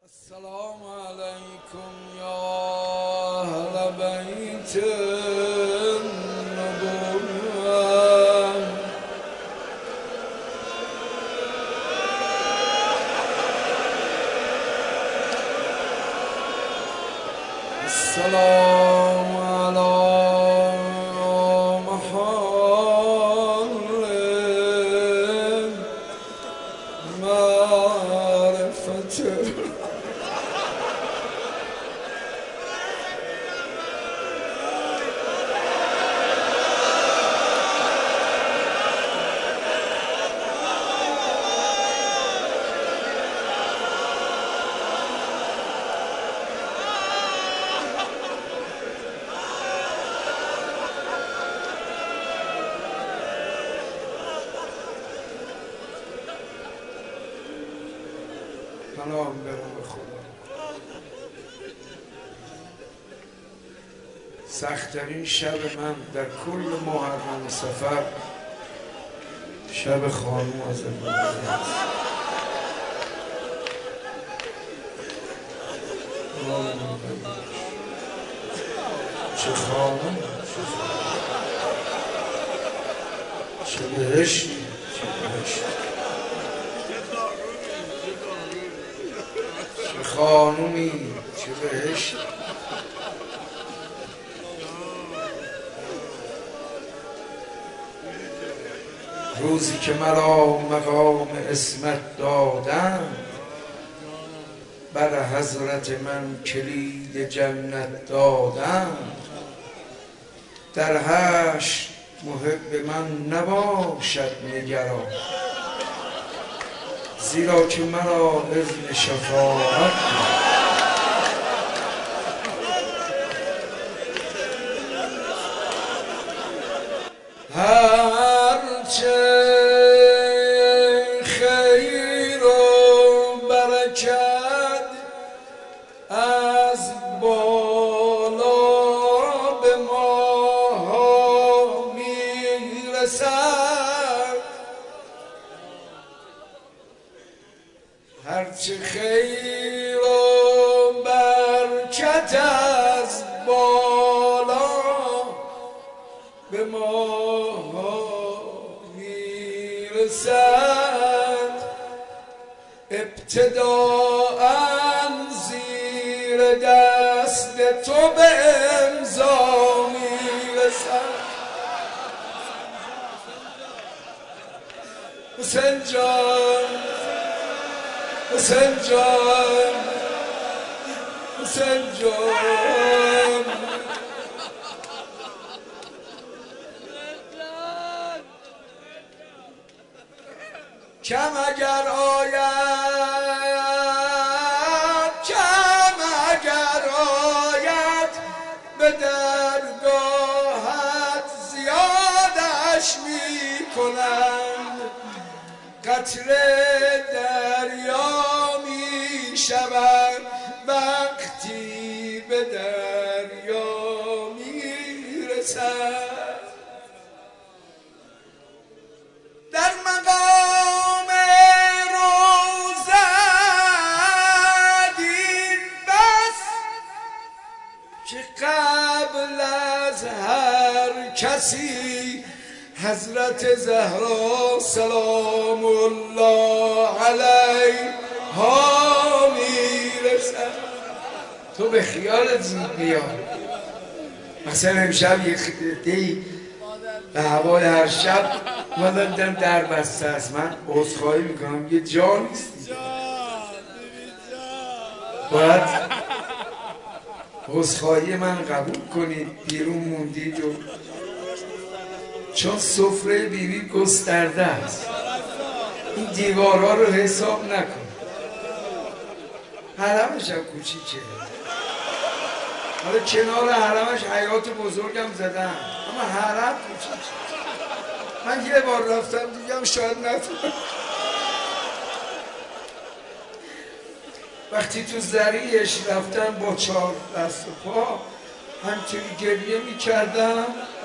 السلام عليكم يا أهل بيت النبوة. السلام على محل معرفة. سلام برم به خدا. سخت‌ترین شب من در کل محرم سفر شب خانوم از زندگی است. چه خانوم، چه بهشتی، چه بهشتی، چه خانومی، چه بهشتی. روزی که مرا مقام عصمت دادند، بر حضرت من کلید جنت دادند. در حشر محب من نباشد نگران، زیرا که مرا اذن شفاعت هرچه خیر و برکت از بالا به ما میرسد، هرچه خیر و برکت از بالا به ما میرسد، ابتداءً زیر دست تو به امضا میرسد. حسین جان، حسین جان، حسین جان، کم اگر آید، کم اگر آید به درگاهت زیادش می کنند، قطره دریا می شود وقتی به دریا می رسد. در مقام روزت این بس که قبل از هر کسی حضرت زهرا سلام الله علیها میرسد. تو به خیالت زود بیاد. مثلا امشب یه خیلی به هوای هر شب مادم در بسته است. من عذرخواهی میکنم، یه جا نیستی، باید عذرخواهی من قبول کنید. بیرون موندید و چون سفره بیبی گسترده است، این دیوارها رو حساب نکن. حرمش هم کوچیکه، حالا کنار حرمش حیات بزرگم زدن، اما حرم کوچیکه. من یه بار رفتم دیگه هم شاید نتونم. وقتی تو زریعش رفتم با 4 دست و پا همچنین گریه میکردم.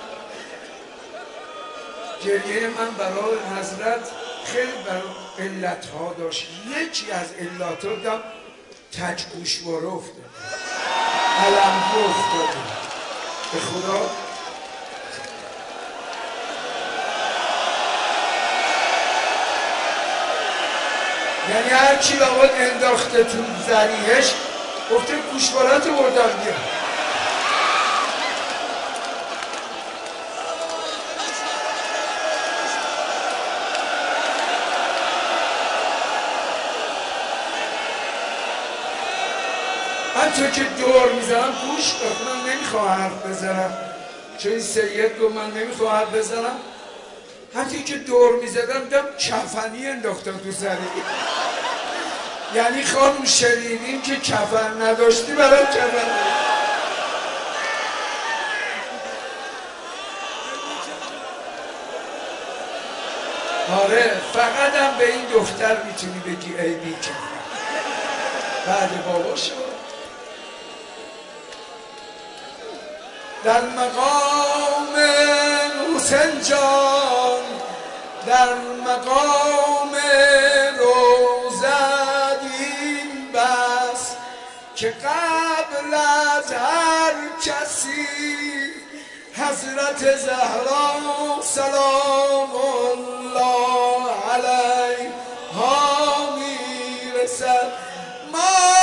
گریه من برای حضرت خیلی برای علتها داشت. یکی از علتها دم تج گوشواره افتاده، علمگو افتاده. به خدا یعنی هر کی لابد انداخته تو ذریعش گفته گوشوارت بردم بیا. من تو که دور میزنم گوش داد، من نمیخوام حرف بزنم چون این سید گفت من نمیخوام حرف بزنم. حتی که دور میزدم دم کفنی انداختم تو سری. یعنی خانم شنیدین که کفن نداشتی برای کفن. آره فقط هم به این دختر میتونی بگی ای بی کفن بعد بابا شد. در مقام حسین جان، در مقام روزت این بس که قبل از هر کسی حضرت زهرا سلام الله علیها میرسد. ما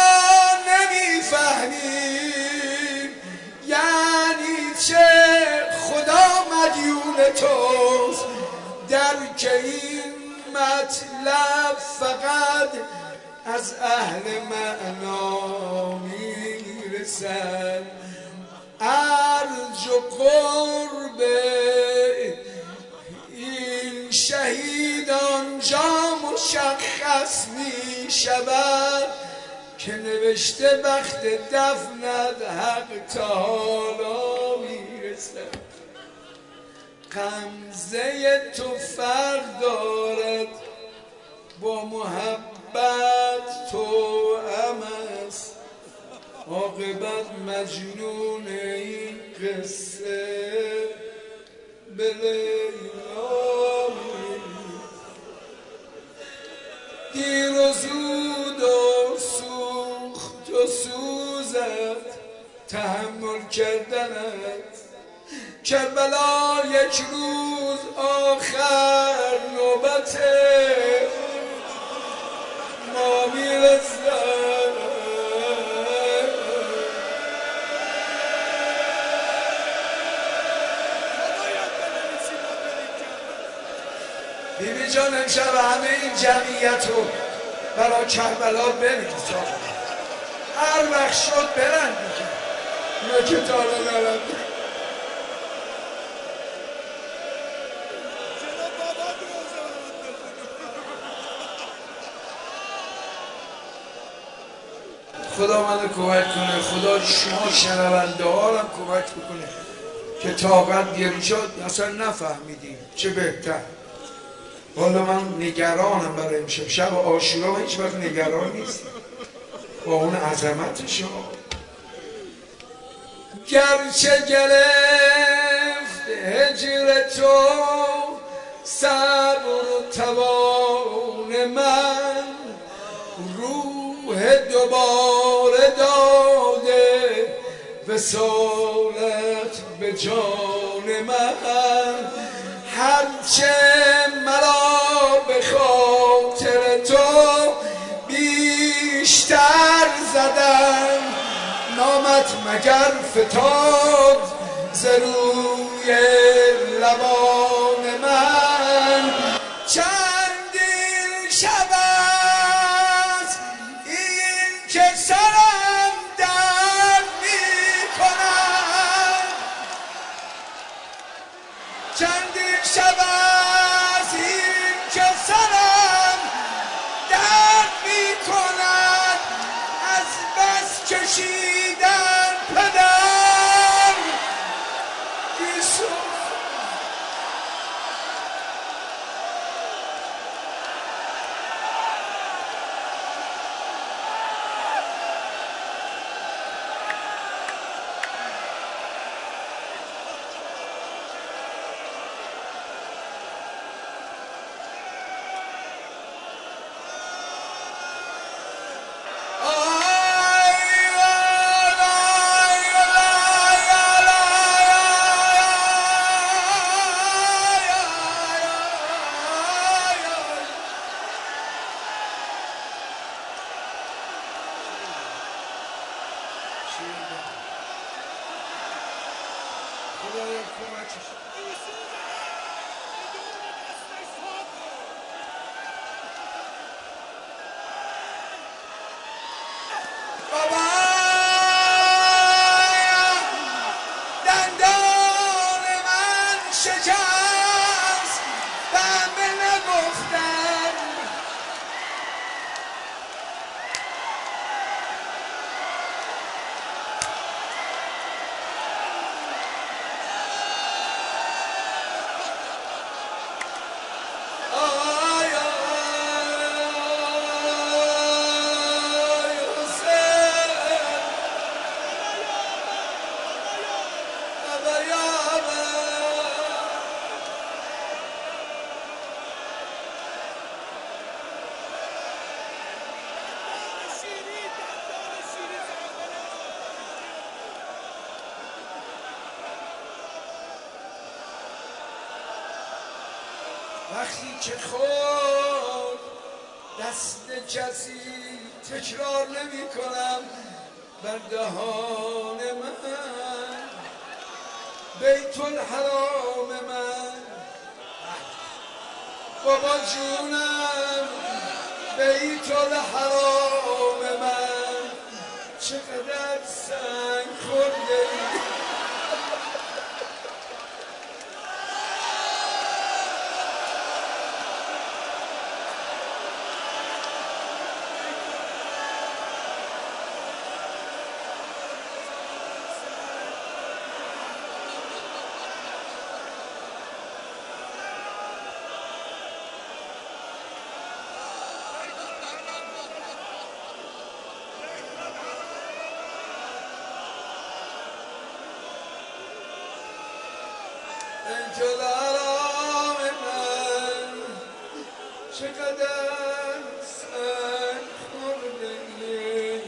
نمیفهمیم یعنی چه خدا مدیون توست، درک این مطلب فقط از اهل معنا میرسد. ارج و قرب این شهید آنجا مشخص می شود که نوشته بخت دفنت حق تا حالا میرسد. غمزه تو فرق دارد با محبت تو هم است، عاقبت مجنون این قصه به لیلا دیر و زود و سوخت و سوزت تحمل کردنت. کربلا یک روز آخر نوبته ما میرسد. بیبی جان امشب همه این جمعیت رو برای کربلا بنویس، هر وقت شد برن دیگه اونا که تالا نرن. خدا منو کمک کنه، خدا شما شنونده ها رو کمک بکنه که طاقت بیاری. شد اصلا نفهمیدیم چه بهتر. والا من نگرانم برای امشب شب عاشورا، من هیچ وقت نگران نیست با اون عظمتش. گرچه گرفت هجر تو صبر و توان من، روح دوباره داده وصالت به جان من. هرچه مرا به خاطر تو بیشتر زدن، نامت مگر فتاد ز روی لبان من. چندین شب است این که سرم درد می کند، چندین شب است این که سرم درد می کند، از بس کشیدن پدر یوسف. خدایا کمکش. بابا دندان من شکست و همه نگفتن وقتی که خود دست کسی تکرار نمی کنم بر دهان من بیت الحرام من بابا جونم بیت الحرام من چقدر سنگ خورده بیت الحرام من چقدر سنگ خورده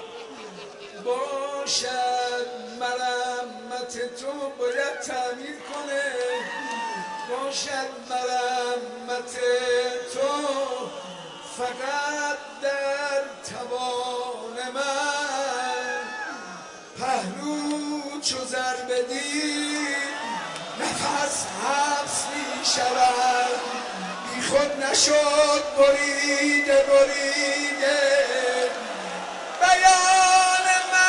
باشد مرمت تو باید تعمیر کنه باشد مرمت تو فقط در توان من پهلو چو ضربه دید نفس حبس می شود بی خود نشد بریده بریده بیان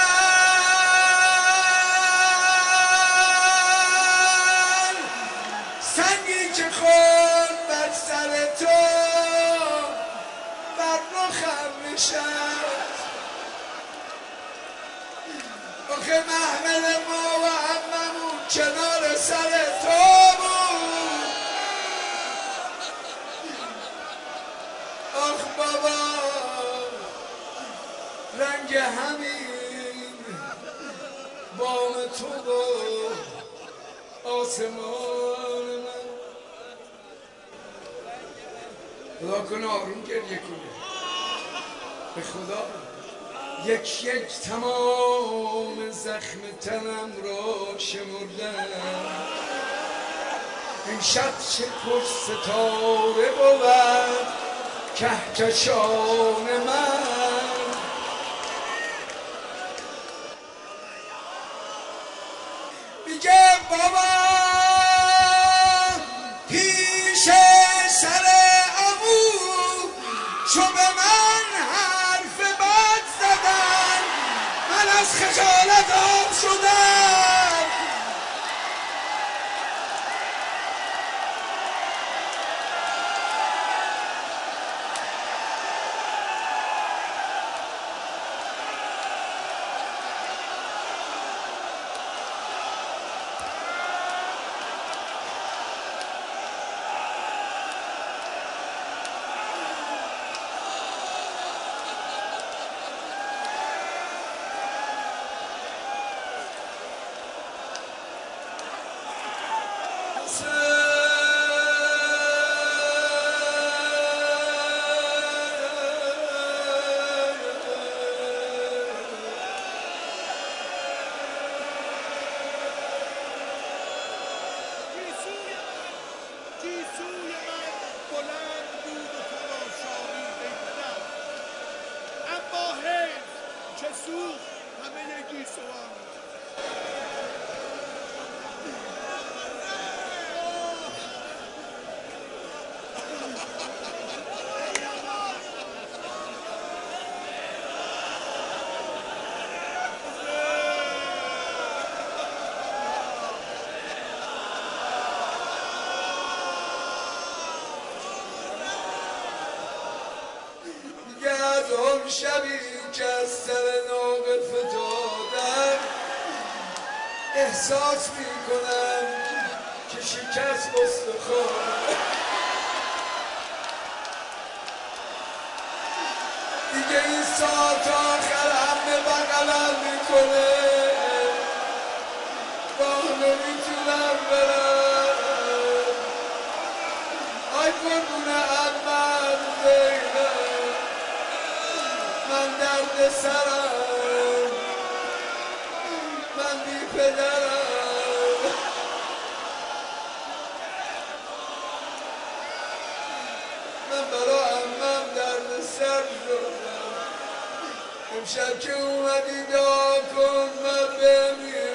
من سنگی که خورد بر سر تو بر رخم نشست آخه محمل ما و عممون کنار سر تو بود آخ بابا رنگ همین بام تو و آسمان من خدا کنه آروم گریه کنه به خدا یک یک تمام زخم تنم را شمردم امشب چه پر ستاره بود کهکشان من میگه بابا پیش سر عمو چو به من حرف بد زدن من از خجالت آب شدم از آن شبی که از سر ناقه فتادم احساس میکنم که شکست استخوان دیگه این ساعت آخر همه بغلم میکنه راه نمیتونم برم آی قربونه عمم زینب من درد سرم من بی پدرم من برا عمم درد سر شدم امشب که اومدی دعا کن من بمیرم